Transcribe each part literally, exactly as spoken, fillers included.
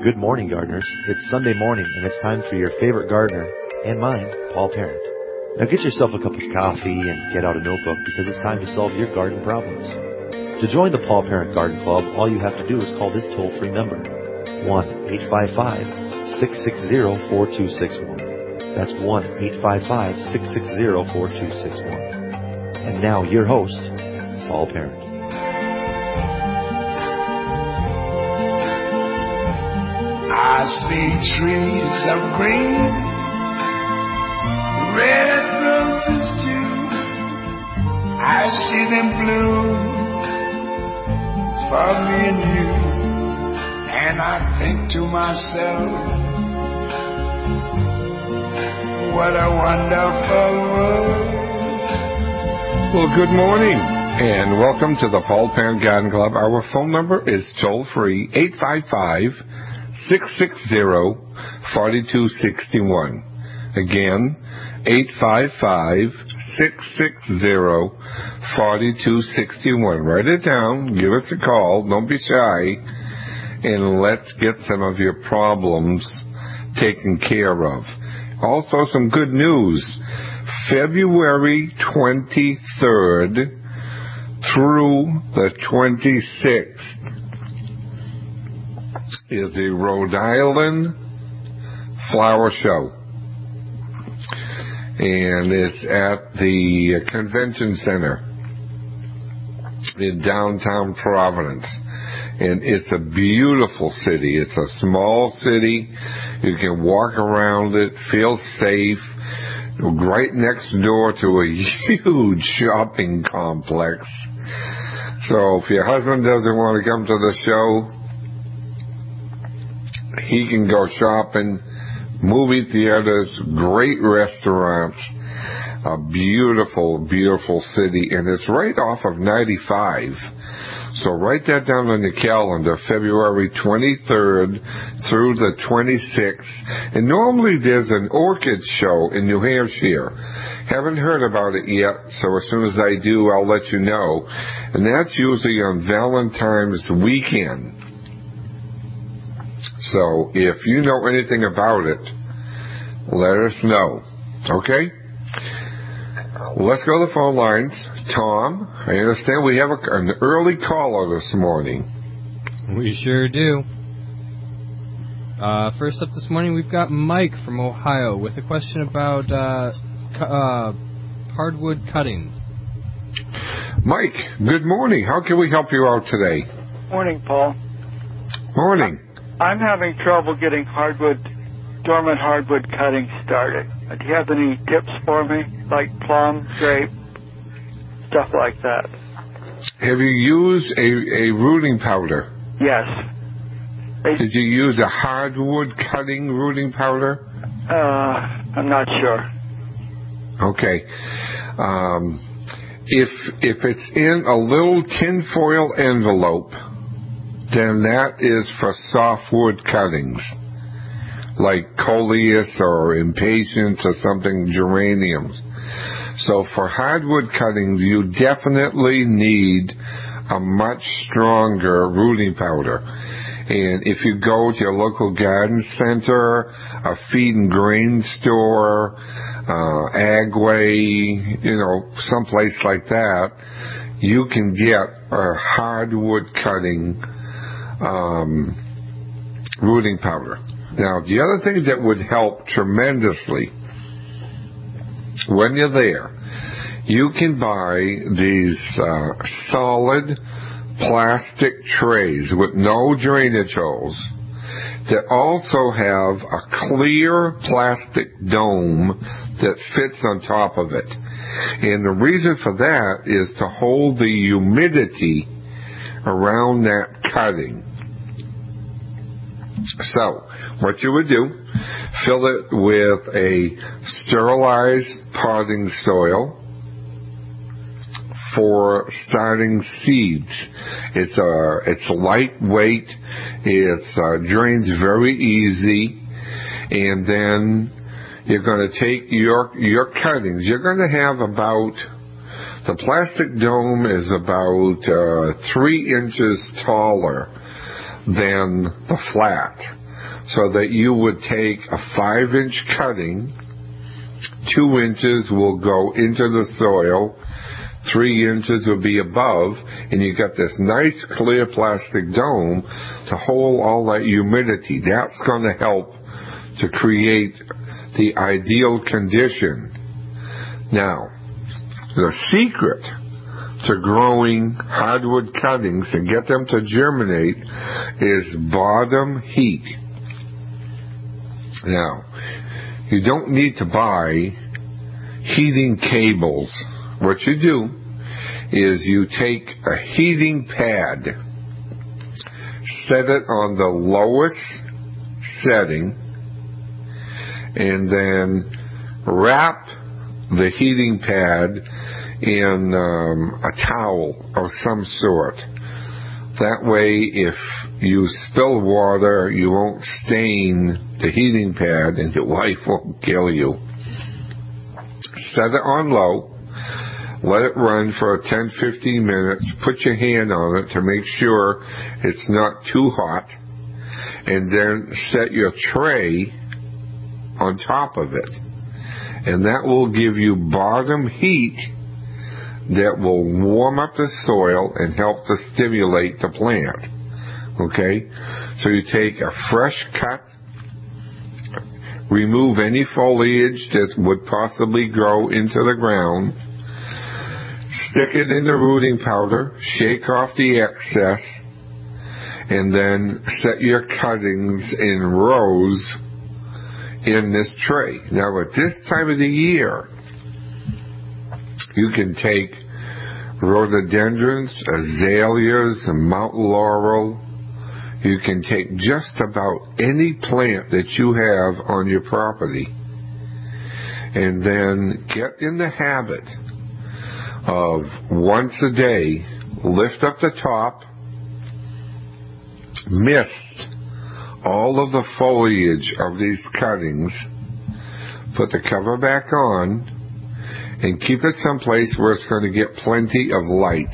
Good morning, gardeners. It's Sunday morning, and it's time for your favorite gardener, and mine, Paul Parent. Now get yourself a cup of coffee and get out a notebook because it's time to solve your garden problems. To join the Paul Parent Garden Club, all you have to do is call this toll-free number, one eight five five, six six zero, four two six one. That's one eight five five, six six zero, four two six one. And now your host, Paul Parent. I see trees of green, red roses too. I see them bloom for me and you. And I think to myself, what a wonderful world. Well, good morning, and welcome to the Paul Parent Garden Club. Our phone number is toll-free, eight five five, six six zero, four two six one. Again, eight five five, six six zero, four two six one. Write it down, give us a call, don't be shy, and let's get some of your problems taken care of. Also, some good news. February twenty-third through the twenty-sixth is the Rhode Island Flower Show. And it's at the Convention Center in downtown Providence. And it's a beautiful city. It's a small city. You can walk around it, feel safe. Right next door to a huge shopping complex. So if your husband doesn't want to come to the show, he can go shopping, movie theaters, great restaurants, a beautiful, beautiful city, and it's right off of ninety-five. So write that down on your calendar, February twenty-third through the twenty-sixth. And normally there's an orchid show in New Hampshire. Haven't heard about it yet, so as soon as I do, I'll let you know. And that's usually on Valentine's weekend. So if you know anything about it, let us know. Okay? Let's go to the phone lines. Tom, I understand we have a, an early caller this morning. We sure do. Uh, first up this morning, we've got Mike from Ohio with a question about uh, cu- uh, hardwood cuttings. Mike, good morning. How can we help you out today? Morning, Paul. Morning. I'm having trouble getting hardwood, dormant hardwood cutting started. Do you have any tips for me, like plum, grape, stuff like that? Have you used a, a rooting powder? Yes. They, Did you use a hardwood cutting rooting powder? Uh, I'm not sure. Okay. Um, if if it's in a little tinfoil envelope, then that is for softwood cuttings, like coleus or impatiens or something, geraniums. So for hardwood cuttings, you definitely need a much stronger rooting powder. And if you go to your local garden center, a feed and grain store, uh, Agway, you know, someplace like that, you can get a hardwood cutting um, rooting powder. Now, the other thing that would help tremendously when you're there, you can buy these uh, solid plastic trays with no drainage holes that also have a clear plastic dome that fits on top of it. And the reason for that is to hold the humidity around that cutting. So, what you would do, fill it with a sterilized potting soil for starting seeds. It's uh, it's lightweight, it uh, drains very easy, and then you're going to take your your cuttings. You're going to have about, the plastic dome is about uh, three inches taller than the flat. so that you would take a five inch cutting, two inches will go into the soil, three inches will be above, and you got this nice clear plastic dome to hold all that humidity. That's going to help to create the ideal condition. Now, the secret to growing hardwood cuttings and get them to germinate is bottom heat. Now, you don't need to buy heating cables. What you do is you take a heating pad, set it on the lowest setting, and then wrap the heating pad in um, a towel of some sort. That way, if you spill water, you won't stain the heating pad and your wife won't kill you. Set it on low. Let it run for ten to fifteen minutes. Put your hand on it to make sure it's not too hot. And then set your tray on top of it. And that will give you bottom heat that will warm up the soil and help to stimulate the plant. Okay? So you take a fresh cut, remove any foliage that would possibly grow into the ground, stick it in the rooting powder, shake off the excess, and then set your cuttings in rows in this tray. Now, at this time of the year, you can take rhododendrons, azaleas, and mountain laurel. You can take just about any plant that you have on your property, and then get in the habit of once a day, lift up the top, mist all of the foliage of these cuttings, put the cover back on, and keep it someplace where it's going to get plenty of light.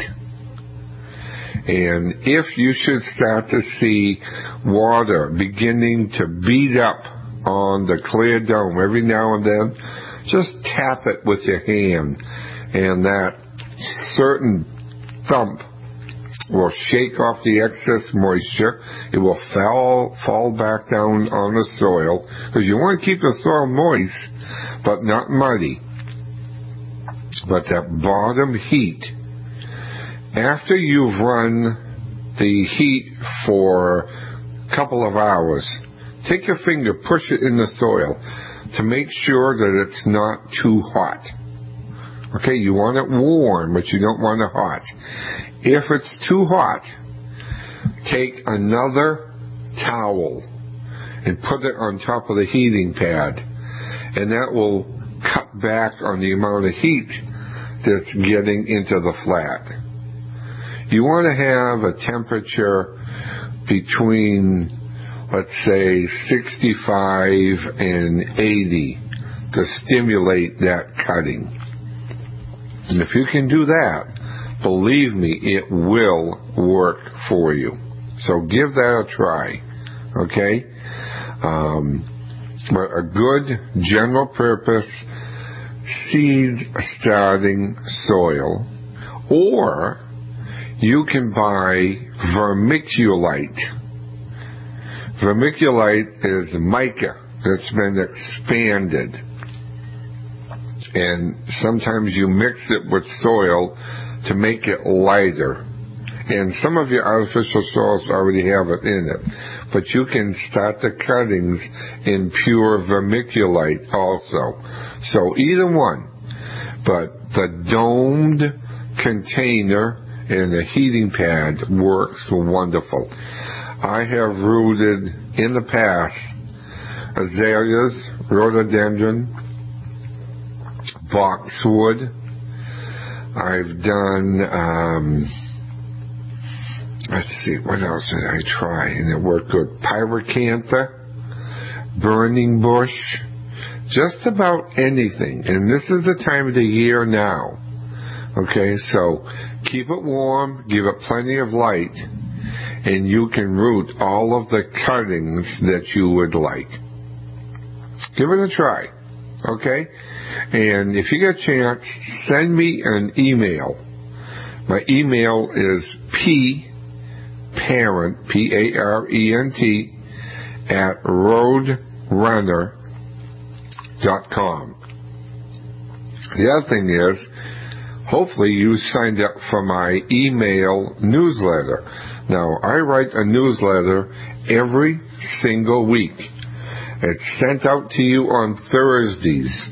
And if you should start to see water beginning to bead up on the clear dome every now and then, just tap it with your hand, and that certain thump will shake off the excess moisture. It will fall, fall back down on the soil, because you want to keep the soil moist, but not muddy. But that bottom heat, after you've run the heat for a couple of hours, take your finger, push it in the soil to make sure that it's not too hot. Okay, you want it warm, but you don't want it hot. If it's too hot, take another towel and put it on top of the heating pad, and that will cut back on the amount of heat that's getting into the flat. You want to have a temperature between, let's say, sixty-five and eighty to stimulate that cutting. And if you can do that, believe me, it will work for you. So give that a try, okay? Um, but a good general purpose seed starting soil, or you can buy vermiculite. Vermiculite is mica that's been expanded, and sometimes you mix it with soil to make it lighter. And some of your artificial soils already have it in it, but you can start the cuttings in pure vermiculite also. So either one, but the domed container and the heating pad works wonderful. I have rooted in the past azaleas, rhododendron, boxwood. I've done, um, let's see, what else did I try? And it worked good. Pyracantha, burning bush, just about anything. And this is the time of the year now. Okay, so keep it warm, give it plenty of light, and you can root all of the cuttings that you would like. Give it a try, okay? And if you get a chance, send me an email. My email is pparent, P A R E N T, at roadrunner dot com. The other thing is, hopefully you signed up for my email newsletter. Now, I write a newsletter every single week. It's sent out to you on Thursdays,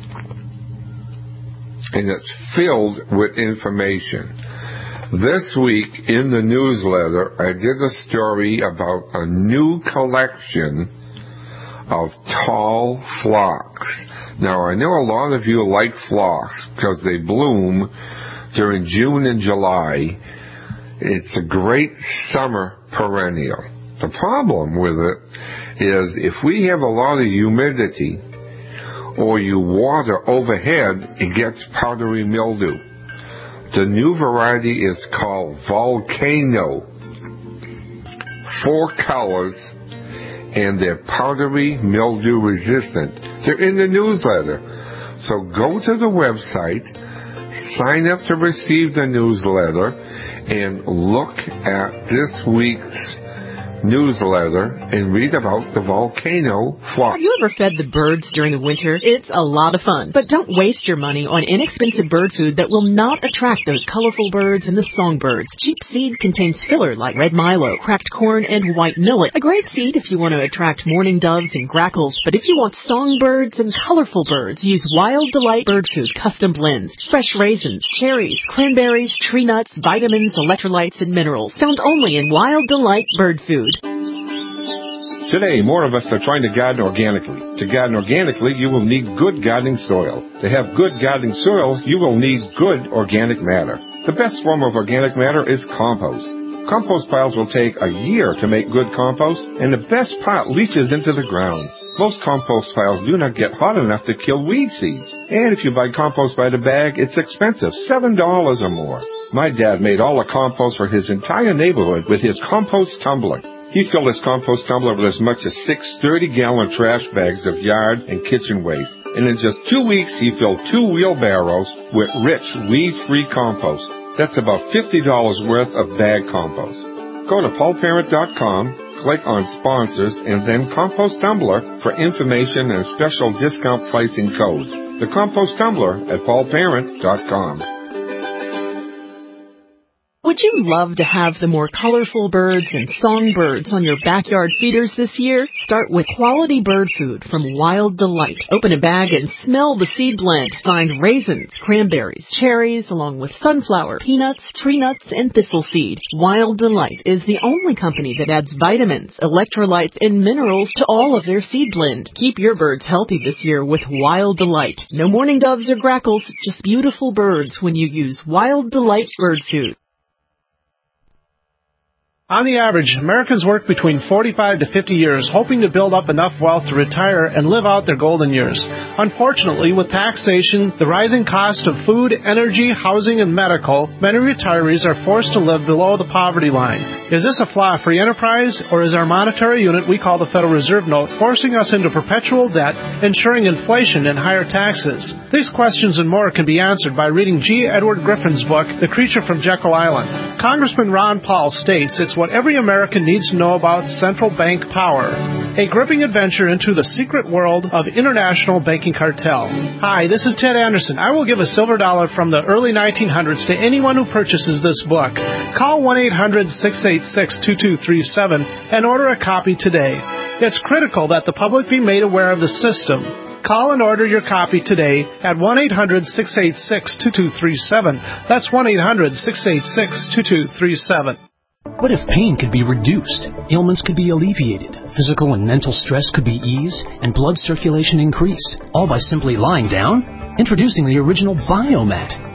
and it's filled with information. This week in the newsletter, I did a story about a new collection of tall phlox. Now, I know a lot of you like phlox because they bloom during June and July. It's a great summer perennial. The problem with it is if we have a lot of humidity or you water overhead, it gets powdery mildew. The new variety is called Volcano. Four colors, and they're powdery mildew resistant. They're in the newsletter. So go to the website, sign up to receive the newsletter, and look at this week's newsletter and read about the volcano phlox. Have you ever fed the birds during the winter? It's a lot of fun. But don't waste your money on inexpensive bird food that will not attract those colorful birds and the songbirds. Cheap seed contains filler like red milo, cracked corn, and white millet. A great seed if you want to attract mourning doves and grackles. But if you want songbirds and colorful birds, use Wild Delight Bird Food Custom Blends. Fresh raisins, cherries, cranberries, tree nuts, vitamins, electrolytes, and minerals. Found only in Wild Delight Bird Food. Today, more of us are trying to garden organically. To garden organically, you will need good gardening soil. To have good gardening soil, you will need good organic matter. The best form of organic matter is compost. Compost piles will take a year to make good compost, and the best part leaches into the ground. Most compost piles do not get hot enough to kill weed seeds. And if you buy compost by the bag, it's expensive, seven dollars or more. My dad made all the compost for his entire neighborhood with his compost tumbler. He filled his compost tumbler with as much as six thirty-gallon trash bags of yard and kitchen waste. And in just two weeks, he filled two wheelbarrows with rich, weed-free compost. That's about fifty dollars worth of bag compost. Go to paul parent dot com, click on Sponsors, and then Compost Tumbler for information and special discount pricing code. The Compost Tumbler at paul parent dot com. Would you love to have the more colorful birds and songbirds on your backyard feeders this year? Start with quality bird food from Wild Delight. Open a bag and smell the seed blend. Find raisins, cranberries, cherries, along with sunflower, peanuts, tree nuts, and thistle seed. Wild Delight is the only company that adds vitamins, electrolytes, and minerals to all of their seed blend. Keep your birds healthy this year with Wild Delight. No mourning doves or grackles, just beautiful birds when you use Wild Delight bird food. On the average, Americans work between forty-five to fifty years, hoping to build up enough wealth to retire and live out their golden years. Unfortunately, with taxation, the rising cost of food, energy, housing, and medical, many retirees are forced to live below the poverty line. Is this a flaw free enterprise, or is our monetary unit we call the Federal Reserve Note forcing us into perpetual debt, ensuring inflation and higher taxes? These questions and more can be answered by reading G. Edward Griffin's book, The Creature from Jekyll Island. Congressman Ron Paul states it's what every American needs to know about central bank power. A gripping adventure into the secret world of international banking cartel. Hi, this is Ted Anderson. I will give a silver dollar from the early nineteen hundreds to anyone who purchases this book. Call one eight hundred six eight six two two three seven and order a copy today. It's critical that the public be made aware of the system. Call and order your copy today at one eight hundred six eight six two two three seven. That's one eight hundred six eight six two two three seven. What if pain could be reduced, ailments could be alleviated, physical and mental stress could be eased, and blood circulation increased, all by simply lying down? Introducing the original Biomat.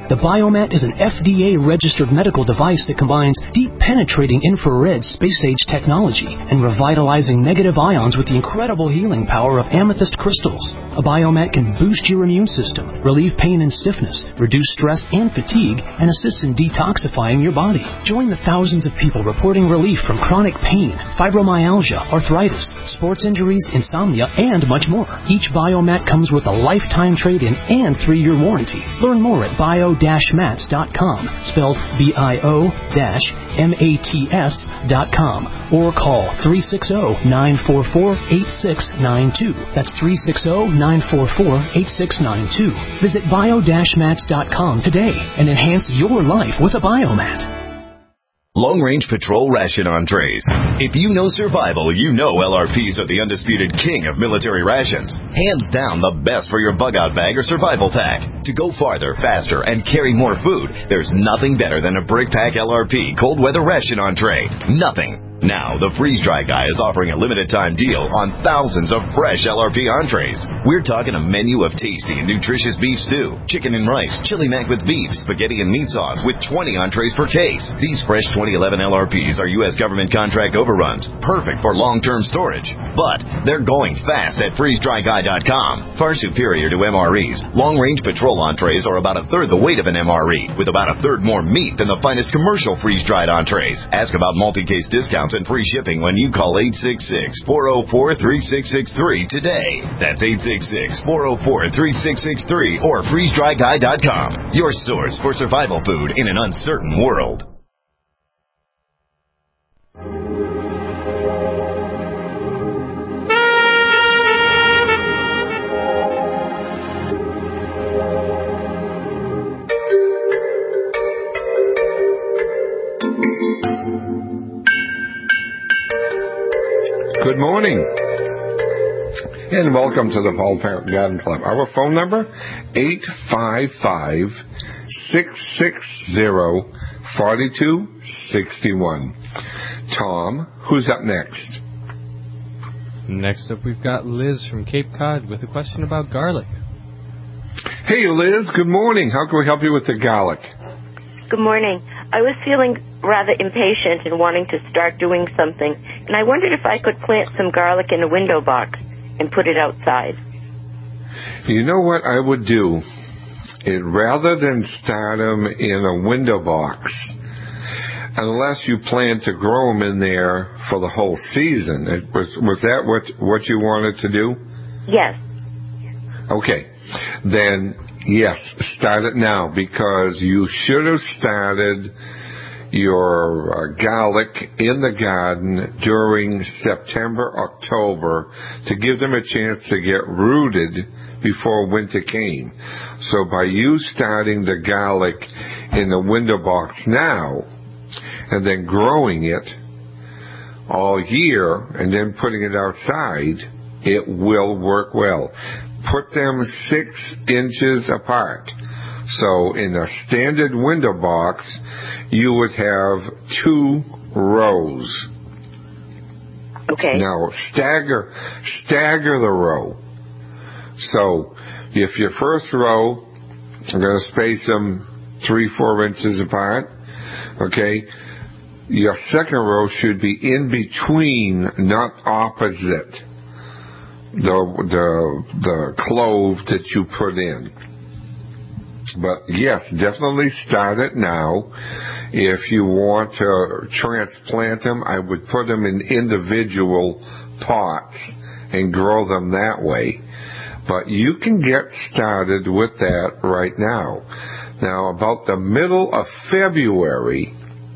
The Biomat is an F D A-registered medical device that combines deep penetrating infrared space-age technology and revitalizing negative ions with the incredible healing power of amethyst crystals. A Biomat can boost your immune system, relieve pain and stiffness, reduce stress and fatigue, and assists in detoxifying your body. Join the thousands of people reporting relief from chronic pain, fibromyalgia, arthritis, sports injuries, insomnia, and much more. Each Biomat comes with a lifetime trade-in and three-year warranty. Learn more at bio dash mats dot com, spelled B I O M A T S dot com, or call three six zero, nine four four, eight six nine two. That's three six zero, nine four four, eight six nine two. Visit bio dash mats dot com today and enhance your life with a Biomat. Long Range Patrol Ration Entrees. If you know survival, you know L R Ps are the undisputed king of military rations. Hands down the best for your bug-out bag or survival pack. To go farther, faster, and carry more food, there's nothing better than a Brick Pack L R P Cold Weather Ration Entree. Nothing. Now, the Freeze Dry Guy is offering a limited-time deal on thousands of fresh L R P entrees. We're talking a menu of tasty and nutritious beef stew, chicken and rice, chili mac with beef, spaghetti and meat sauce with twenty entrees per case. These fresh twenty eleven L R Ps are U S government contract overruns, perfect for long-term storage. But they're going fast at freeze dry guy dot com. Far superior to M R Es, long-range patrol entrees are about a third the weight of an M R E, with about a third more meat than the finest commercial freeze-dried entrees. Ask about multi-case discounts and free shipping when you call eight six six, four oh four, three six six three today. That's eight six six, four oh four, three six six three or freeze dry guy dot com. Your source for survival food in an uncertain world. Good morning, and welcome to the Paul Parent Garden Club. Our phone number, eight five five, six six zero, four two six one. Tom, who's up next? Next up, we've got Liz from Cape Cod with a question about garlic. Hey, Liz, good morning. How can we help you with the garlic? Good morning. I was feeling rather impatient and wanting to start doing something, and I wondered if I could plant some garlic in a window box and put it outside. You know what I would do? It, rather than start them in a window box, unless you plan to grow them in there for the whole season. It was, was that what, what you wanted to do? Yes. Okay. Then, yes, start it now, because you should have started your uh, garlic in the garden during September, October, to give them a chance to get rooted before winter came. So by you starting the garlic in the window box now, and then growing it all year, and then putting it outside, it will work well. Put them six inches apart. So in a standard window box, you would have two rows. Okay. Now stagger, stagger the row. So if your first row, I'm going to space them three, four inches apart. Okay. Your second row should be in between, not opposite the the the clove that you put in. But yes, definitely start it now. If you want to transplant them, I would put them in individual pots and grow them that way. But you can get started with that right now. Now, about the middle of February,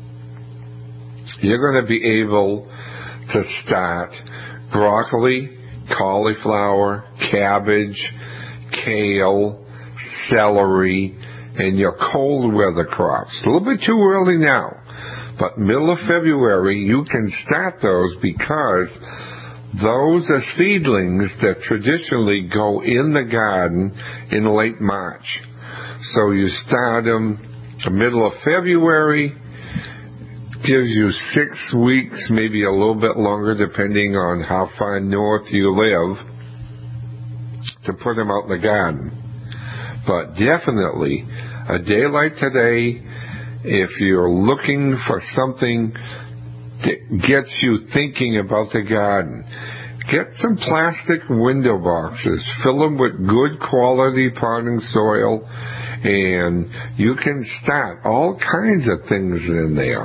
you're going to be able to start broccoli, cauliflower, cabbage, kale, celery, and your cold weather crops. A little bit too early now, but middle of February you can start those, because those are seedlings that traditionally go in the garden in late March. So you start them the middle of February, gives you six weeks, maybe a little bit longer, depending on how far north you live, to put them out in the garden. But definitely, A day like today, if you're looking for something that gets you thinking about the garden, get some plastic window boxes, fill them with good quality potting soil, and you can start all kinds of things in there.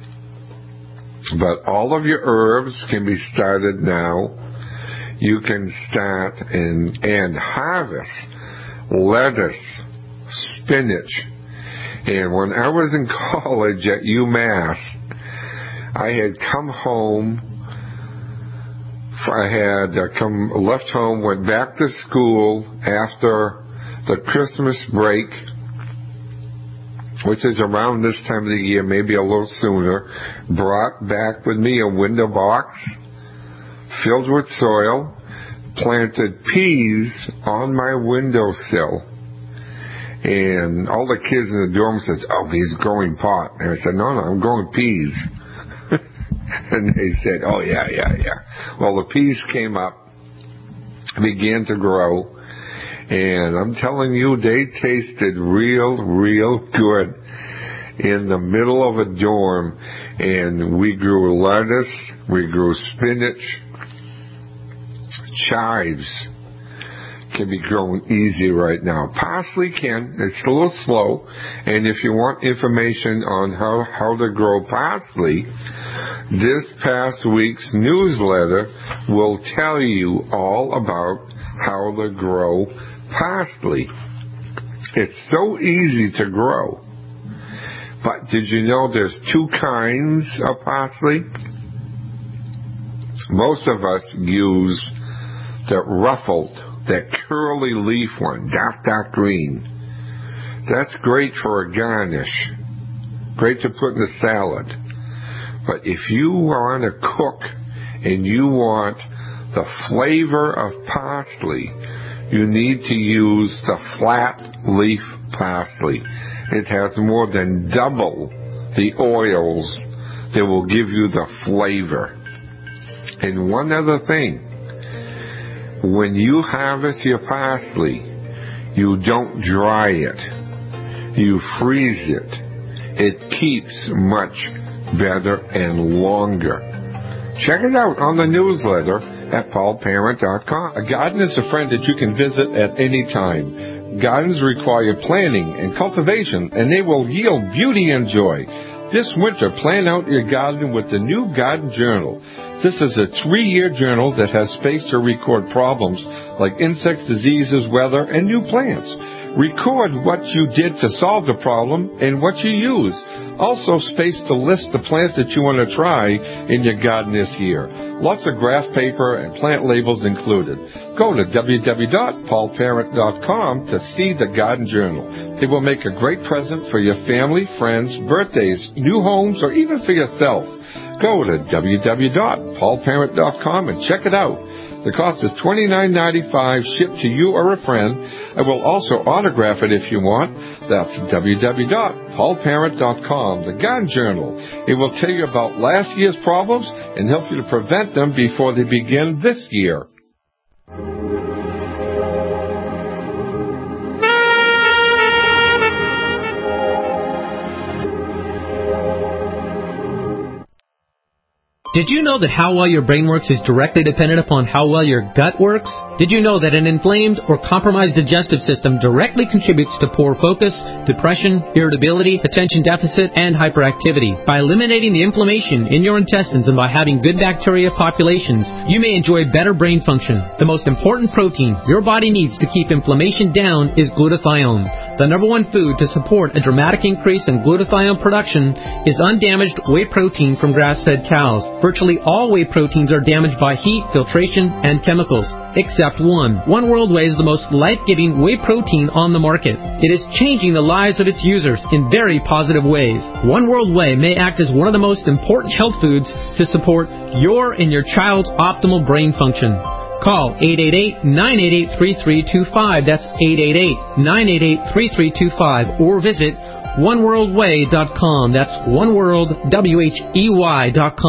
But all of your herbs can be started now. You can start and, and harvest lettuce, spinach. And when I was in college at UMass, I had come home, I had uh, come left home, went back to school after the Christmas break, which is around this time of the year, maybe a little sooner, brought back with me a window box filled with soil, planted peas on my windowsill. And all the kids in the dorm said, oh, he's growing pot. And I said, no, no, I'm growing peas. And they said, oh, yeah, yeah, yeah. Well, the peas came up, began to grow, and I'm telling you, they tasted real, real good in the middle of a dorm. And we grew lettuce, we grew spinach, chives can be grown easy right now. Parsley can. It's a little slow. And if you want information on how, how to grow parsley, this past week's newsletter will tell you all about how to grow parsley. It's so easy to grow. But did you know there's two kinds of parsley? Most of us use the ruffled, that curly leaf one, dark, dark green. That's great for a garnish. Great to put in a salad. But if you want to cook and you want the flavor of parsley, you need to use the flat leaf parsley. It has more than double the oils that will give you the flavor. And one other thing, when you harvest your parsley, you don't dry it. You freeze it. It keeps much better and longer. Check it out on the newsletter at paul parent dot com. A garden is a friend that you can visit at any time. Gardens require planning and cultivation, and they will yield beauty and joy. This winter, plan out your garden with the new Garden Journal. This is a three-year journal that has space to record problems like insects, diseases, weather, and new plants. Record what you did to solve the problem and what you used. Also space to list the plants that you want to try in your garden this year. Lots of graph paper and plant labels included. Go to w w w dot paul parent dot com to see the Garden Journal. It will make a great present for your family, friends, birthdays, new homes, or even for yourself. Go to w w w dot paul parent dot com and check it out. The cost is twenty-nine ninety-five, shipped to you or a friend. I will also autograph it if you want. That's w w w dot paul parent dot com, the Garden Journal. It will tell you about last year's problems and help you to prevent them before they begin this year. Did you know that how well your brain works is directly dependent upon how well your gut works? Did you know that an inflamed or compromised digestive system directly contributes to poor focus, depression, irritability, attention deficit, and hyperactivity? By eliminating the inflammation in your intestines and by having good bacteria populations, you may enjoy better brain function. The most important protein your body needs to keep inflammation down is glutathione. The number one food to support a dramatic increase in glutathione production is undamaged whey protein from grass-fed cows. Virtually all whey proteins are damaged by heat, filtration, and chemicals, except one. One World Whey is the most life-giving whey protein on the market. It is changing the lives of its users in very positive ways. One World Whey may act as one of the most important health foods to support your and your child's optimal brain function. Call eight eight eight, nine eight eight, three three two five. That's eight eight eight, nine eight eight, three three two five. Or visit one world way dot com. That's one world, W H E Y dot com.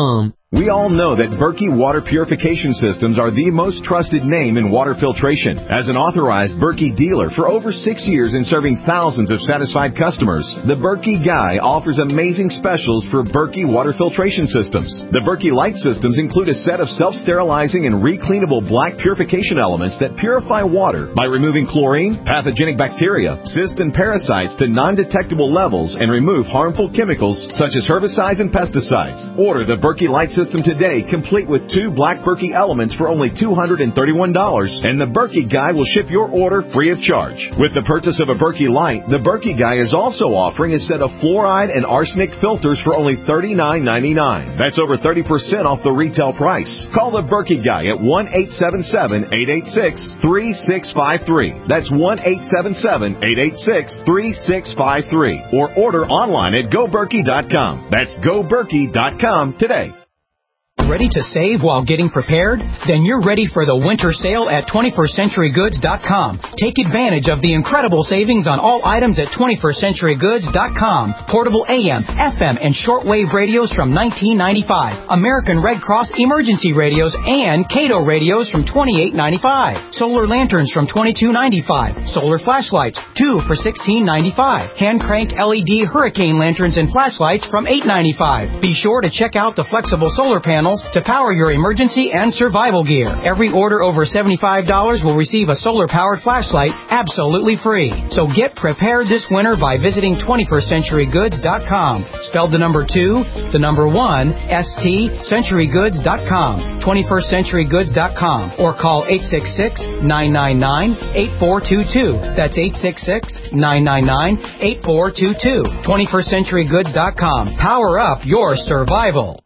We all know that Berkey Water Purification Systems are the most trusted name in water filtration. As an authorized Berkey dealer for over six years and serving thousands of satisfied customers, the Berkey Guy offers amazing specials for Berkey Water Filtration Systems. The Berkey Light Systems include a set of self-sterilizing and recleanable black purification elements that purify water by removing chlorine, pathogenic bacteria, cysts, and parasites to non-detectable levels and remove harmful chemicals such as herbicides and pesticides. Order the Berkey Light System today, complete with two black Berkey elements for only two hundred thirty-one dollars, and the Berkey Guy will ship your order free of charge. With the purchase of a Berkey Light, the Berkey Guy is also offering a set of fluoride and arsenic filters for only thirty-nine ninety-nine. That's over thirty percent off the retail price. Call the Berkey Guy at one eight seven seven, eight eight six, three six five three. That's one eight seven seven, eight eight six, three six five three. Or order online at go berkey dot com. That's go berkey dot com today. Ready to save while getting prepared? Then you're ready for the winter sale at twenty-first century goods dot com. Take advantage of the incredible savings on all items at twenty-first century goods dot com. Portable A M, F M, and shortwave radios from nineteen ninety-five. American Red Cross emergency radios and Cato radios from twenty-eight ninety-five. Solar lanterns from twenty-two ninety-five. Solar flashlights, two for sixteen ninety-five. Hand crank L E D hurricane lanterns and flashlights from eight ninety-five. Be sure to check out the flexible solar panels to power your emergency and survival gear. Every order over seventy-five dollars will receive a solar-powered flashlight absolutely free. So get prepared this winter by visiting twenty-first century goods dot com. Spelled the number two, the number one, S T, century goods dot com. twenty-first century goods dot com. Or call eight six six, nine nine nine, eight four two two. That's eight six six, nine nine nine, eight four two two. twenty-first century goods dot com. Power up your survival.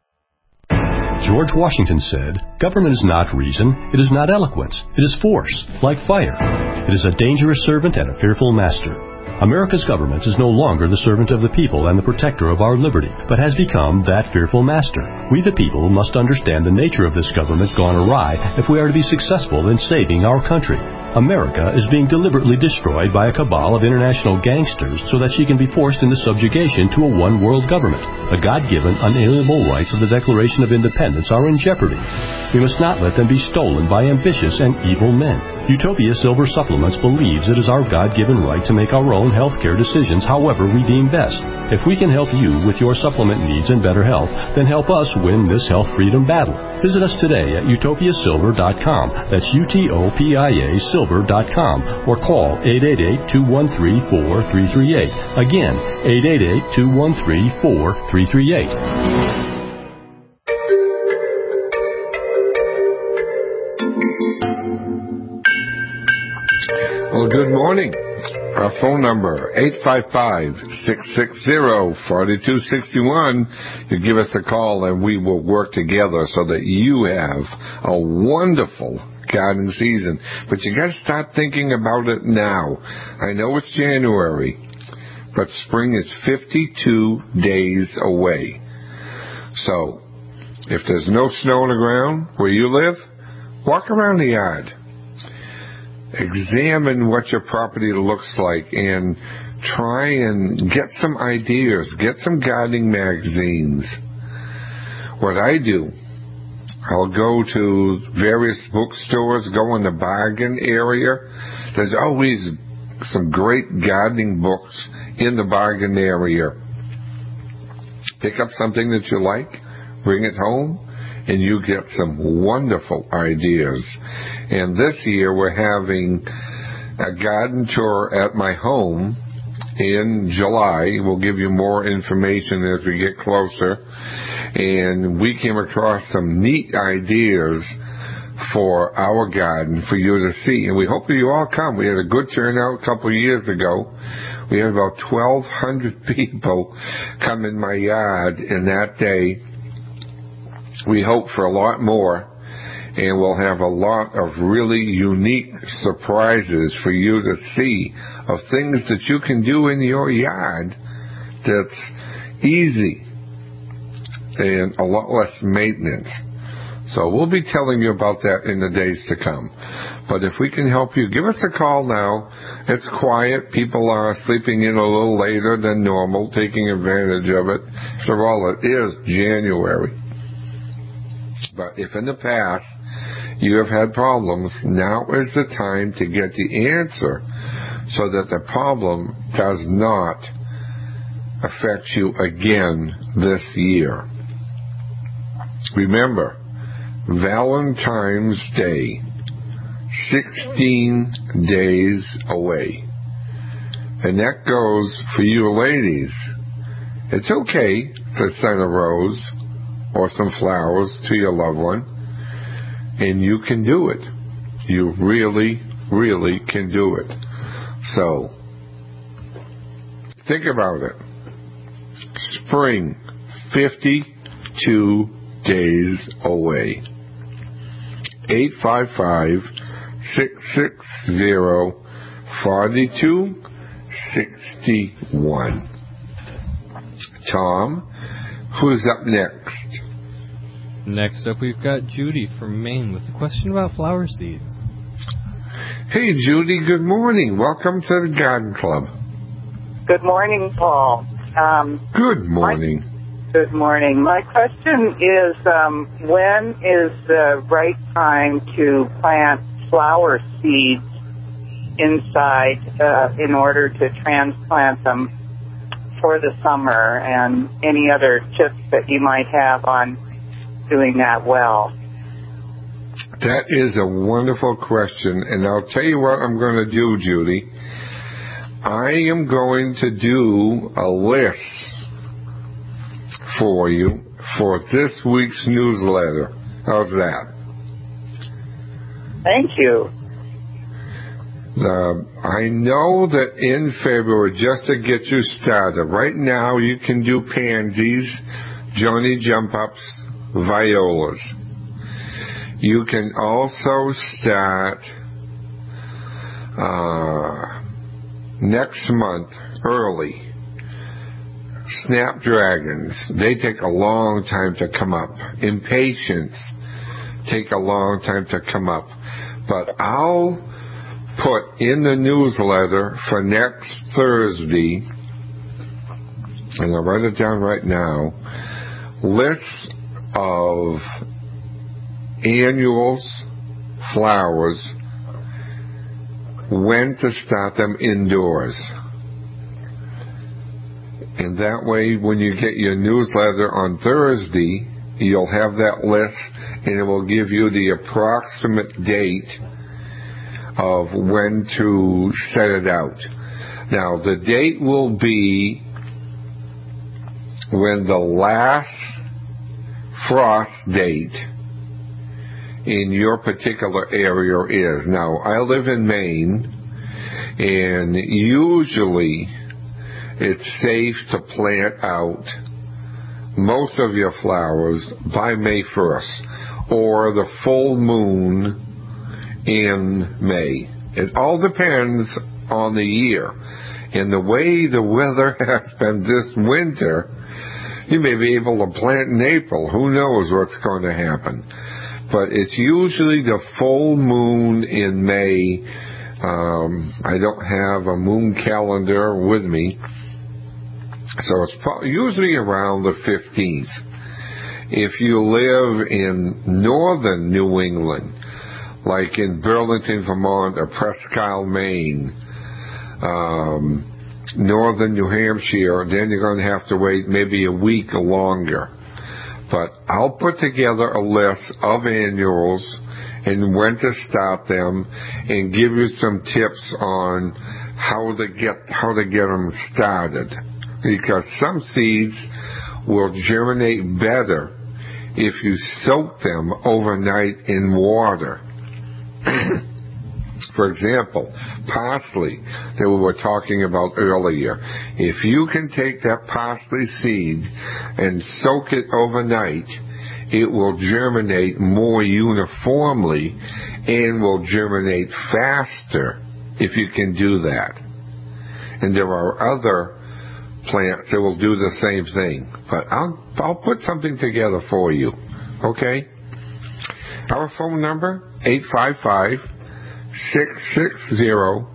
George Washington said, "Government is not reason, it is not eloquence, it is force, like fire. It is a dangerous servant and a fearful master." America's government is no longer the servant of the people and the protector of our liberty, but has become that fearful master. We the people must understand the nature of this government gone awry if we are to be successful in saving our country. America is being deliberately destroyed by a cabal of international gangsters so that she can be forced into subjugation to a one-world government. The God-given, unalienable rights of the Declaration of Independence are in jeopardy. We must not let them be stolen by ambitious and evil men. Utopia Silver Supplements believes it is our God-given right to make our own healthcare decisions however we deem best. If we can help you with your supplement needs and better health, then help us win this health freedom battle. Visit us today at utopia silver dot com. That's U T O P I A silver dot com. Or call eight eight eight, two one three, four three three eight. Again, eight eight eight, two one three, four three three eight. Well, good morning. Our phone number, eight five five, six six zero, four two six one. You give us a call and we will work together so that you have a wonderful gardening season. But you got to start thinking about it now. I know it's January, but spring is fifty-two days away. So, if there's no snow on the ground where you live, walk around the yard. Examine what your property looks like and try and get some ideas. Get some gardening magazines. What I do, I'll go to various bookstores, go in the bargain area. There's always some great gardening books in the bargain area. Pick up something that you like, bring it home, and you get some wonderful ideas. And this year we're having a garden tour at my home in July. We'll give you more information as we get closer. And we came across some neat ideas for our garden for you to see. And we hope that you all come. We had a good turnout a couple of years ago. We had about twelve hundred people come in my yard in that day. We hope for a lot more, and we'll have a lot of really unique surprises for you to see of things that you can do in your yard that's easy and a lot less maintenance. So we'll be telling you about that in the days to come. But if we can help you, give us a call now. It's quiet. People are sleeping in a little later than normal, taking advantage of it. After all, it is January. But if in the past you have had problems, now is the time to get the answer so that the problem does not affect you again this year. Remember, Valentine's Day, sixteen days away. And that goes for you ladies. It's okay to send a rose or some flowers to your loved one, and you can do it. You really, really can do it. So, think about it. Spring, fifty-two days away. eight five five, six six zero, four two six one. Tom, who's up next? Next up, we've got Judy from Maine with a question about flower seeds. Hey, Judy, good morning. Welcome to the Garden Club. Good morning, Paul. Um, good morning. My, good morning. My question is, um, when is the right time to plant flower seeds inside uh, in order to transplant them for the summer, and any other tips that you might have on doing that well? That is a wonderful question, and I'll tell you what I'm going to do, Judy. I am going to do a list for you for this week's newsletter. How's that? Thank you. Uh, I know that in February, just to get you started, right now you can do pansies, Johnny jump-ups, violas. You can also start uh, next month early. Snapdragons, they take a long time to come up. Impatiens take a long time to come up. But I'll put in the newsletter for next Thursday, and I'll write it down right now, lists of annuals, flowers, when to start them indoors. And that way, when you get your newsletter on Thursday, you'll have that list, and it will give you the approximate date of when to set it out. Now, the date will be when the last frost date in your particular area is. Now, I live in Maine, and usually it's safe to plant out most of your flowers by May first, or the full moon in May. It all depends on the year. And the way the weather has been this winter, you may be able to plant in April. Who knows what's going to happen? But it's usually the full moon in May. Um, I don't have a moon calendar with me, so it's pro- usually around the fifteenth. If you live in northern New England, like in Burlington, Vermont, or Presque Isle, Maine, um, northern New Hampshire, then you're going to have to wait maybe a week longer. But I'll put together a list of annuals and when to start them, and give you some tips on how to get how to get them started. Because some seeds will germinate better if you soak them overnight in water. For example, parsley that we were talking about earlier. If you can take that parsley seed and soak it overnight, it will germinate more uniformly and will germinate faster if you can do that. And there are other plants that will do the same thing. But I'll, I'll put something together for you. Okay? Our phone number, eight five five, six six zero,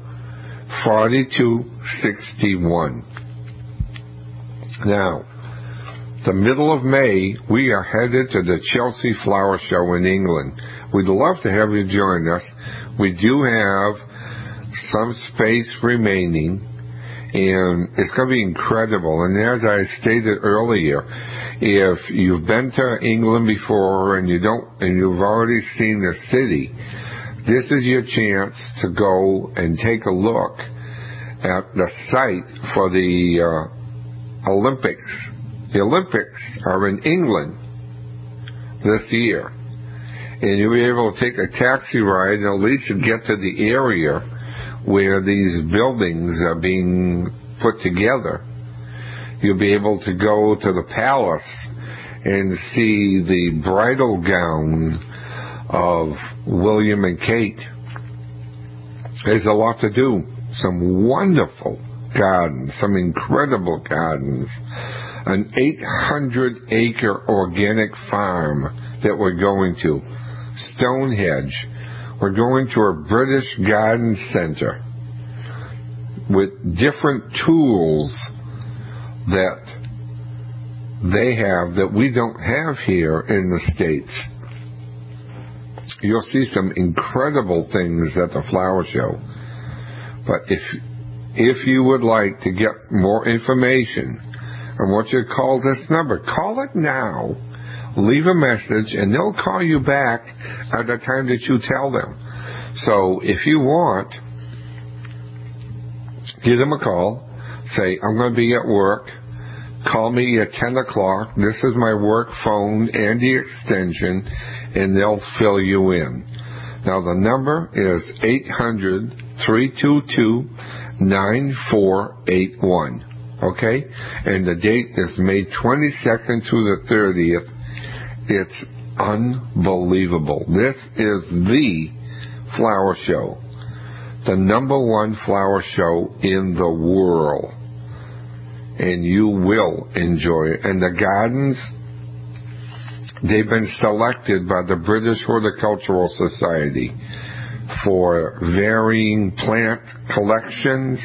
four two six one. Now, the middle of May, we are headed to the Chelsea Flower Show in England. We'd love to have you join us. We do have some space remaining, and it's going to be incredible. And as I stated earlier, if you've been to England before and you don't, and you've already seen the city, this is your chance to go and take a look at the site for the uh, Olympics. The Olympics are in England this year, and you'll be able to take a taxi ride and at least get to the area where these buildings are being put together. You'll be able to go to the palace and see the bridal gown of William and Kate. There's a lot to do. Some wonderful gardens, some incredible gardens. An eight hundred acre organic farm that we're going to. Stonehenge. We're going to a British garden center with different tools that they have that we don't have here in the States. You'll see some incredible things at the flower show. But if if you would like to get more information, I want you to call this number. Call it now. Leave a message, and they'll call you back at the time that you tell them. So if you want, give them a call. Say, I'm going to be at work. Call me at ten o'clock. This is my work phone and the extension, and they'll fill you in. Now, the number is eight hundred, three two two, nine four eight one. Okay? And the date is May twenty-second through the thirtieth. It's unbelievable. This is the flower show. The number one flower show in the world. And you will enjoy it. And the gardens, they've been selected by the British Horticultural Society for varying plant collections.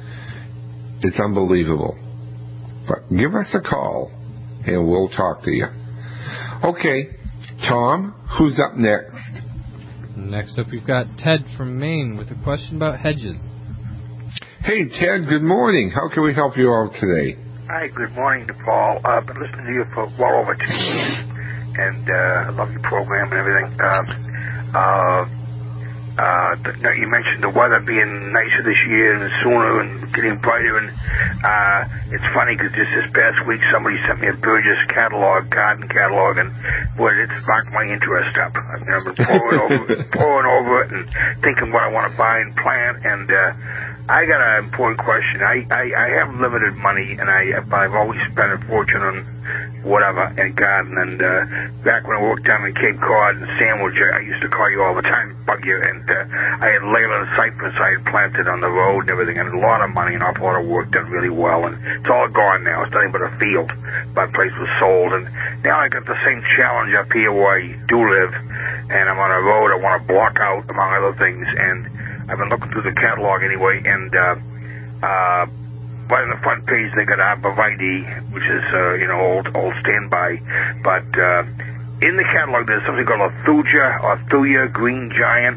It's unbelievable. But give us a call and we'll talk to you. Okay, Tom, who's up next? Next up, we've got Ted from Maine with a question about hedges. Hey, Ted, good morning. How can we help you out today? Hi, good morning to Paul. Uh, I've been listening to you for well over two years, and uh, I love your program and everything. Um, uh, uh, the, you mentioned the weather being nicer this year and sooner and getting brighter, and uh, it's funny because just this past week somebody sent me a Burgess catalog, garden catalog, and boy, it sparked my interest up. I've been poring over, poring over it and thinking what I want to buy and plant, and uh, I got an important question. I, I, I have limited money, and I, I've always spent a fortune on whatever and garden. And uh, back when I worked down in Cape Cod and Sandwich, I, I used to call you all the time, bug you. And uh, I had Leyland cypress I had planted on the road and everything, and a lot of money, an awful lot of work done really well. And it's all gone now. It's nothing but a field. My place was sold, and now I got the same challenge up here where I do live, and I'm on a road I want to block out, among other things. And I've been looking through the catalog anyway, and uh, uh, right on the front page they got arborvitae, which is uh, you know old old standby. But uh, in the catalog there's something called a thuja or thuya green giant,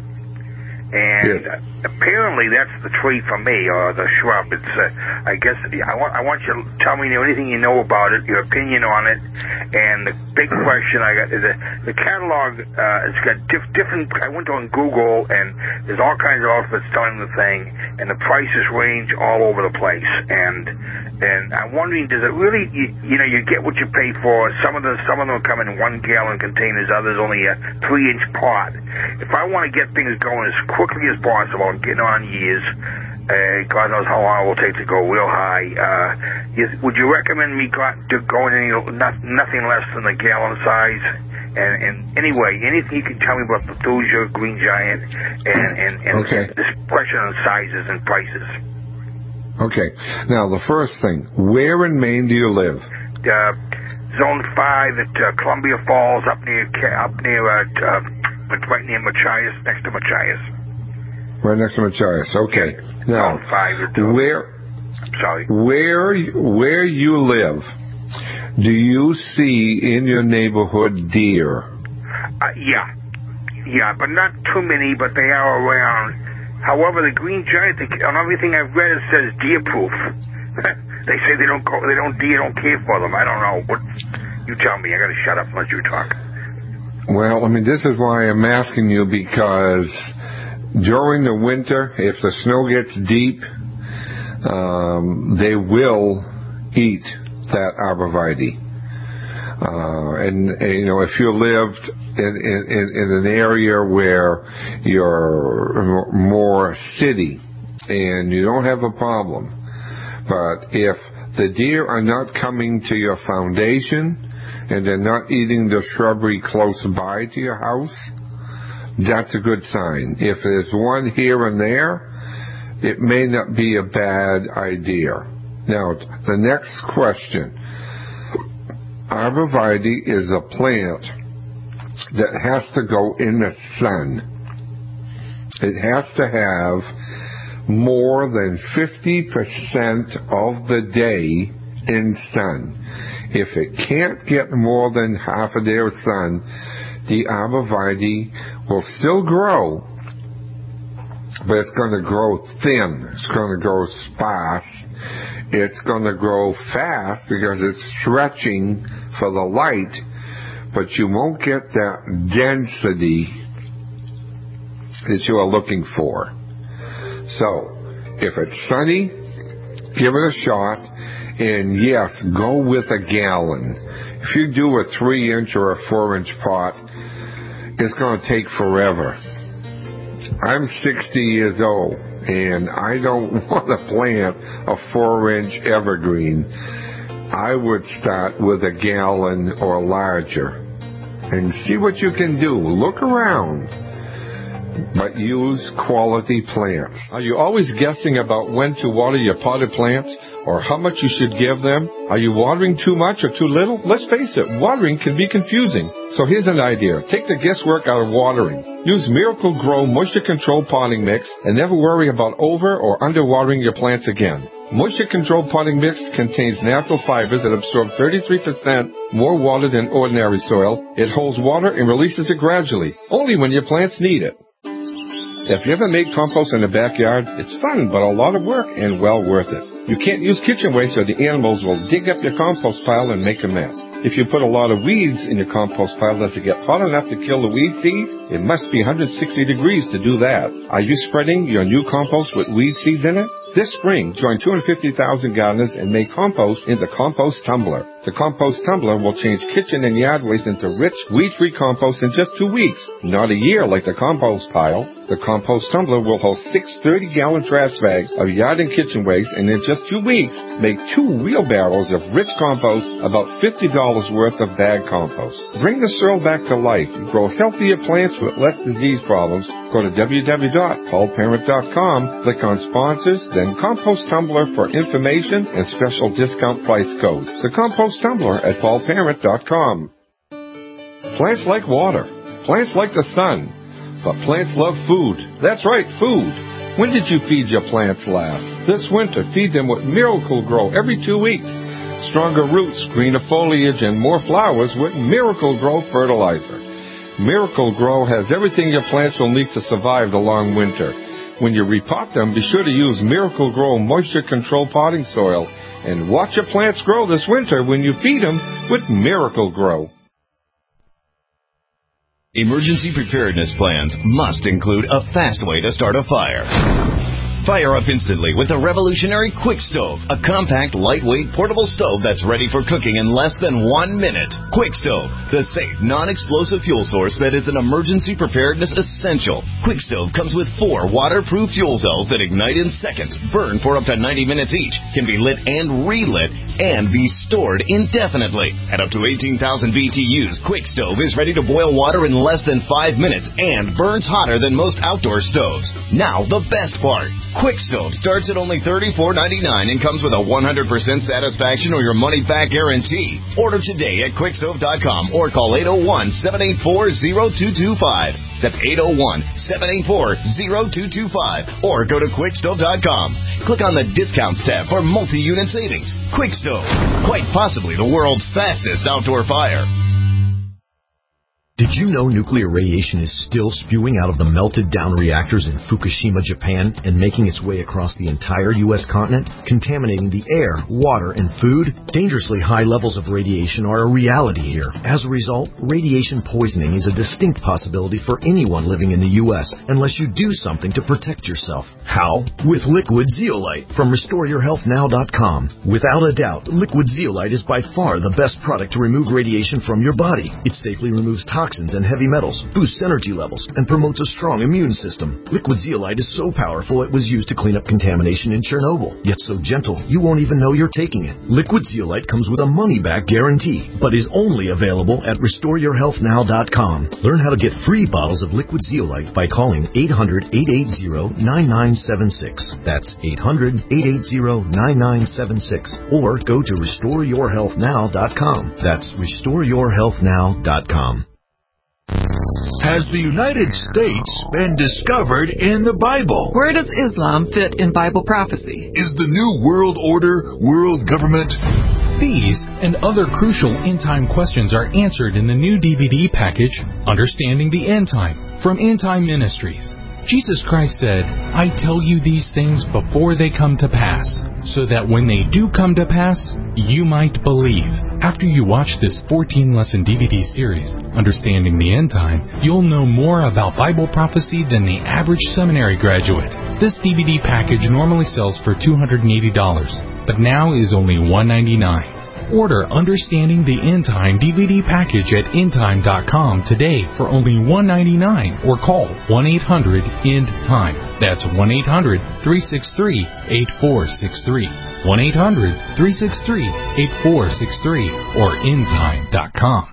and yes. Apparently that's the tree for me, or the shrub. It's uh, I guess I want I want you to tell me anything you know about it, your opinion on it. And the big question I got is that the catalog. Uh, it's got diff- different. I went on Google and there's all kinds of outfits selling the thing, and the prices range all over the place. And and I'm wondering, does it really? You, you know, you get what you pay for. Some of the some of them come in one gallon containers, others only a three inch pot. If I want to get things going as quickly as possible, I'm getting on years. Uh, God knows how long it will take to go real high. Uh, is, would you recommend me go, to going any not, nothing less than the gallon size? And, and anyway, anything you can tell me about the Thuja green giant and, and, and okay. This question on sizes and prices. Okay. Now, the first thing, where in Maine do you live? Uh, Zone five at uh, Columbia Falls, up near up near uh, uh, right near Machias, next to Machias. Right next to Machias. Okay. Yeah. Now, Zone five. where? Sorry. Where where you live Do you see in your neighborhood deer? Uh, yeah. Yeah, but not too many, but they are around. However, the green giant, they, on everything I've read, it says deer-proof. They say they don't go, they don't deer don't care for them. I don't know. What you tell me? I got to shut up and let you talk. Well, I mean, this is why I'm asking you, because during the winter, if the snow gets deep, um, they will eat that arborvitae. Uh, and, and, you know, if you lived in, in, in an area where you're more city and you don't have a problem, but if the deer are not coming to your foundation and they're not eating the shrubbery close by to your house, that's a good sign. If there's one here and there, it may not be a bad idea. Now, the next question. Arborvitae is a plant that has to go in the sun. It has to have more than fifty percent of the day in sun. If it can't get more than half a day of sun, the arborvitae will still grow, but it's going to grow thin. It's going to grow sparse. It's going to grow fast because it's stretching for the light, but you won't get that density that you are looking for. So, if it's sunny, give it a shot, and yes, go with a gallon. If you do a three inch or a four inch pot, it's going to take forever. I'm sixty years old, and I don't want to plant a four inch evergreen. I would start with a gallon or larger and see what you can do. Look around, but use quality plants. Are you always guessing about when to water your potted plants or how much you should give them? Are you watering too much or too little? Let's face it, watering can be confusing. So here's an idea. Take the guesswork out of watering. Use Miracle Grow Moisture Control Potting Mix and never worry about over or under watering your plants again. Moisture Control Potting Mix contains natural fibers that absorb thirty-three percent more water than ordinary soil. It holds water and releases it gradually, only when your plants need it. If you ever made compost in the backyard, it's fun, but a lot of work and well worth it. You can't use kitchen waste or the animals will dig up your compost pile and make a mess. If you put a lot of weeds in your compost pile, does it get hot enough to kill the weed seeds? It must be one hundred sixty degrees to do that. Are you spreading your new compost with weed seeds in it? This spring, join two hundred fifty thousand gardeners and make compost in the Compost Tumbler. The Compost Tumbler will change kitchen and yard waste into rich, weed-free compost in just two weeks, not a year like the compost pile. The Compost Tumbler will hold six thirty-gallon trash bags of yard and kitchen waste, and in just two weeks, make two wheelbarrows of rich compost, about fifty dollars worth of bag compost. Bring the soil back to life. Grow healthier plants with less disease problems. Go to w w w dot paul parent dot com, click on Sponsors, then Compost Tumbler for information and special discount price code. The Compost Tumbler at paul parent dot com. Plants like water. Plants like the sun. But plants love food. That's right, food. When did you feed your plants last? This winter, feed them with Miracle Grow every two weeks. Stronger roots, greener foliage, and more flowers with Miracle Grow fertilizer. Miracle Grow has everything your plants will need to survive the long winter. When you repot them, be sure to use Miracle Grow Moisture Control Potting Soil. And watch your plants grow this winter when you feed them with Miracle Grow. Emergency preparedness plans must include a fast way to start a fire. Fire up instantly with the revolutionary Quick Stove, a compact, lightweight, portable stove that's ready for cooking in less than one minute. Quick Stove, the safe, non-explosive fuel source that is an emergency preparedness essential. Quick Stove comes with four waterproof fuel cells that ignite in seconds, burn for up to ninety minutes each, can be lit and relit, and be stored indefinitely. At up to eighteen thousand B T Us, Quick Stove is ready to boil water in less than five minutes and burns hotter than most outdoor stoves. Now, the best part. Quick Stove starts at only thirty-four ninety-nine and comes with a one hundred percent satisfaction or your money-back guarantee. Order today at quick stove dot com or call eight oh one, seven eight four, oh two two five. That's eight oh one, seven eight four, oh two two five. Or go to quick stove dot com. Click on the Discounts tab for multi-unit savings. Quick Stove, quite possibly the world's fastest outdoor fire. Did you know nuclear radiation is still spewing out of the melted down reactors in Fukushima, Japan, and making its way across the entire U S continent, contaminating the air, water, and food? Dangerously high levels of radiation are a reality here. As a result, radiation poisoning is a distinct possibility for anyone living in the U S unless you do something to protect yourself. How? With Liquid Zeolite from restore your health now dot com. Without a doubt, Liquid Zeolite is by far the best product to remove radiation from your body. It safely removes toxins toxins and heavy metals, boosts energy levels, and promotes a strong immune system. Liquid Zeolite is so powerful it was used to clean up contamination in Chernobyl, yet so gentle you won't even know you're taking it. Liquid Zeolite comes with a money-back guarantee, but is only available at restore your health now dot com. Learn how to get free bottles of Liquid Zeolite by calling eight hundred, eight eight zero, nine nine seven six. That's eight hundred, eight eight zero, nine nine seven six. Or go to restore your health now dot com. That's restore your health now dot com. Has the United States been discovered in the Bible? Where does Islam fit in Bible prophecy? Is the New World Order world government? These and other crucial end-time questions are answered in the new D V D package, Understanding the End Time, from End Time Ministries. Jesus Christ said, I tell you these things before they come to pass, so that when they do come to pass, you might believe. After you watch this fourteen-lesson D V D series, Understanding the End Time, you'll know more about Bible prophecy than the average seminary graduate. This D V D package normally sells for two hundred eighty dollars, but now is only one hundred ninety-nine dollars. Order Understanding the End Time D V D package at end time dot com today for only one hundred ninety-nine dollars or call one eight hundred end time. That's one eight hundred, three six three, eight four six three. one eight hundred, three six three, eight four six three or end time dot com.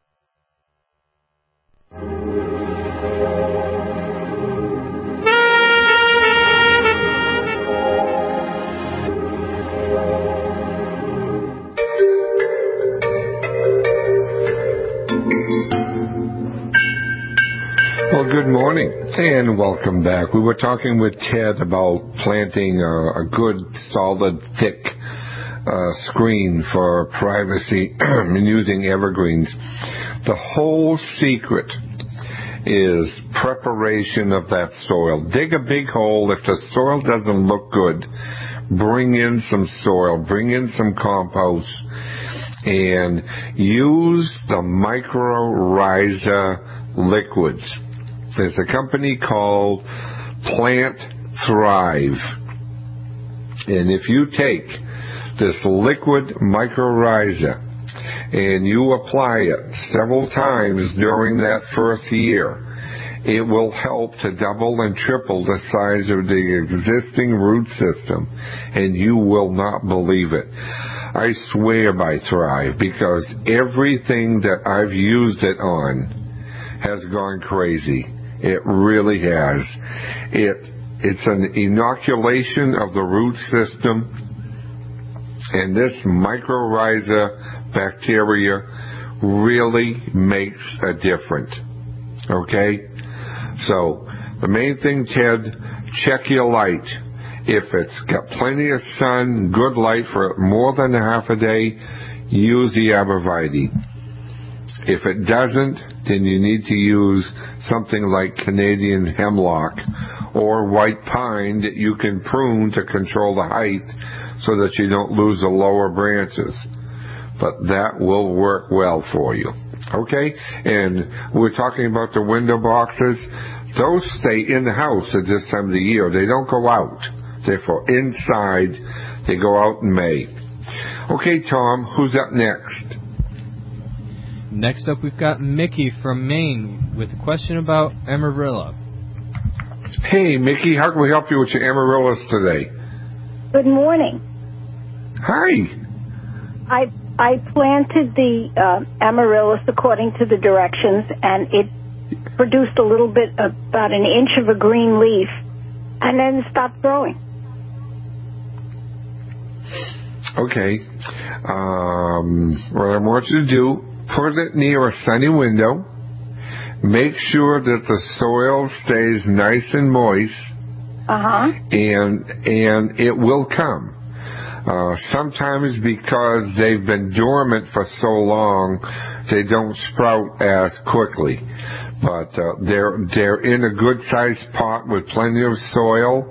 Well, good morning and welcome back. We were talking with Ted about planting a, a good, solid, thick uh, screen for privacy and using evergreens. The whole secret is preparation of that soil. Dig a big hole. If the soil doesn't look good, bring in some soil, bring in some compost, and use the mycorrhiza liquids. There's a company called Plant Thrive. And if you take this liquid mycorrhiza and you apply it several times during that first year, it will help to double and triple the size of the existing root system, and you will not believe it. I swear by Thrive, because everything that I've used it on has gone crazy. It really has. It it's an inoculation of the root system, and this mycorrhiza bacteria really makes a difference. Okay? So, the main thing, Ted, check your light. If it's got plenty of sun, good light for more than a half a day, use the arborvitae. If it doesn't, then you need to use something like Canadian hemlock or white pine that you can prune to control the height so that you don't lose the lower branches. But that will work well for you. Okay? And we're talking about the window boxes. Those stay in the house at this time of the year. They don't go out. Therefore, inside, they go out in May. Okay, Tom, who's up next? Next up, we've got Mickey from Maine with a question about Amarilla. Hey, Mickey, how can we help you with your Amaryllis today? Good morning. Hi. I I planted the uh, Amaryllis according to the directions, and it produced a little bit, about an inch of a green leaf. and then stop growing. Okay. Um, what I want you to do, put it near a sunny window. Make sure that the soil stays nice and moist. Uh-huh. And, and it will come. Uh, sometimes because they've been dormant for so long, they don't sprout as quickly. But uh, they're they're in a good-sized pot with plenty of soil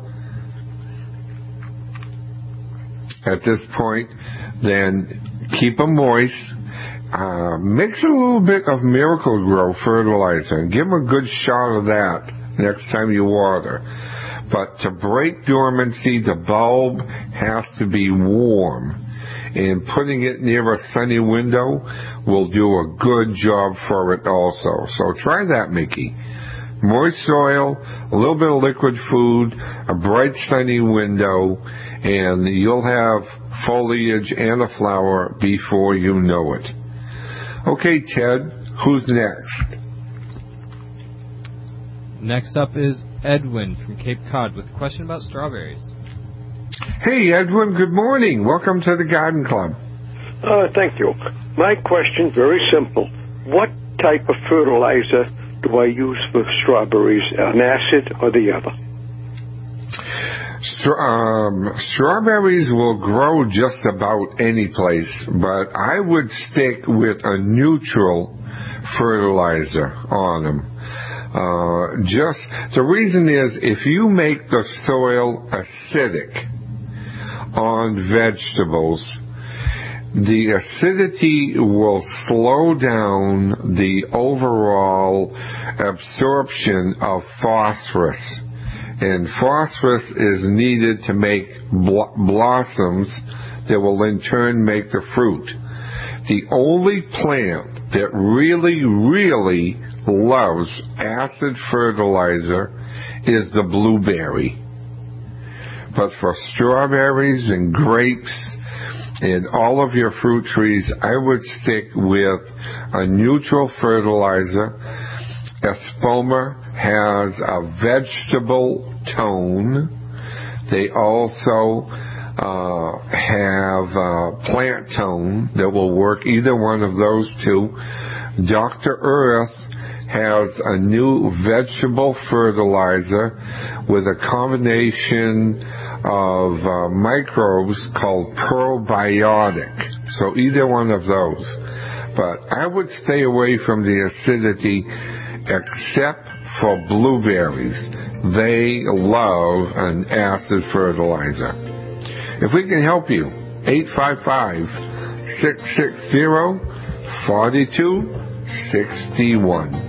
at this point. Then keep them moist. Uh, mix a little bit of Miracle-Gro fertilizer and give them a good shot of that next time you water. But to break dormancy, the bulb has to be warm. And putting it near a sunny window will do a good job for it also. So try that, Mickey. Moist soil, a little bit of liquid food, a bright sunny window, and you'll have foliage and a flower before you know it. Okay, Ted, who's next? Next up is Edwin from Cape Cod with a question about strawberries. Hey, Edwin, good morning. Welcome to the Garden Club. Uh, thank you. My question, very simple. What type of fertilizer do I use for strawberries, an acid or the other? Stra- um, strawberries will grow just about any place, but I would stick with a neutral fertilizer on them. Uh, just the reason is if you make the soil acidic on vegetables, the acidity will slow down the overall absorption of phosphorus. And phosphorus is needed to make bl- blossoms that will in turn make the fruit. The only plant that really, really loves acid fertilizer is the blueberry. But for strawberries and grapes and all of your fruit trees, I would stick with a neutral fertilizer. Espoma has a vegetable tone. They also uh, have a plant tone that will work either one of those two. Doctor Earth has a new vegetable fertilizer with a combination of uh, microbes called probiotic. So either one of those. But I would stay away from the acidity except for blueberries. They love an acid fertilizer. If we can help you, eight five five, six six zero, four two six one.